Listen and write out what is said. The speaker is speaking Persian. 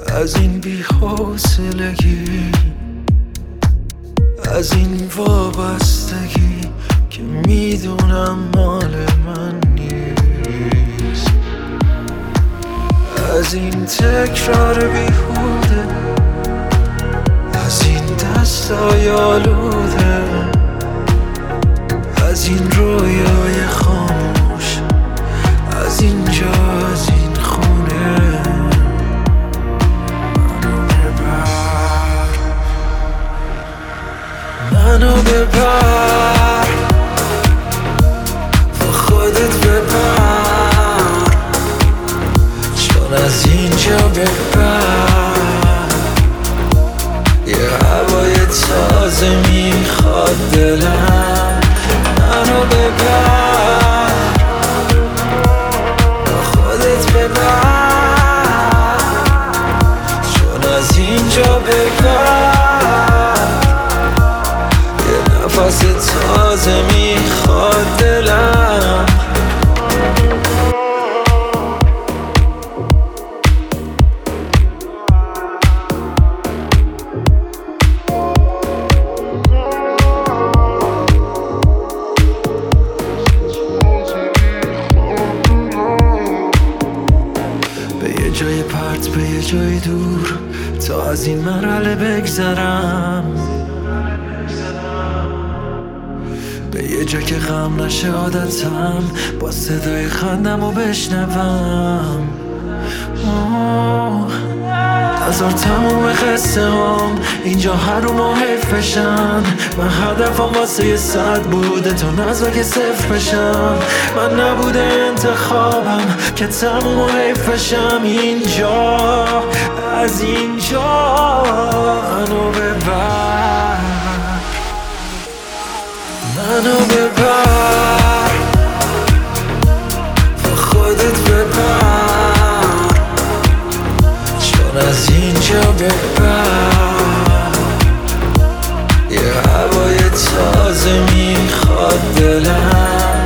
از این بی‌حوصلگی، از این وابستگی که میدونم مال من نیست، از این تکرار بیهوده، از این دستای آلوده، از این رویای خاموش، از اینجا، از این خونه. منو ببر، با خودت ببر، چون از اینجا ببر یه هوای تازه میخواد دلم. منو ببر، با خودت ببر، چون از اینجا ببر یه نفس تازه میخواد دلم. به یه جای پرت، به یه جای دور، تا از این مرحله بگذرم، به یه جا که غم نشه عادتم، با صدای خندم رو بشنوم. هزار تموم قصه هم اینجا حروم و حیف بشن. من هدفم واسه یه 100 بوده تا نزد که 0 بشم. من نبوده انتخابم که تموم و حیف بشم. اینجا، از اینجا منو ببر، منو ببر، با خودت ببر، چون از اینجا ببر یه هوای تازه میخواد دلم.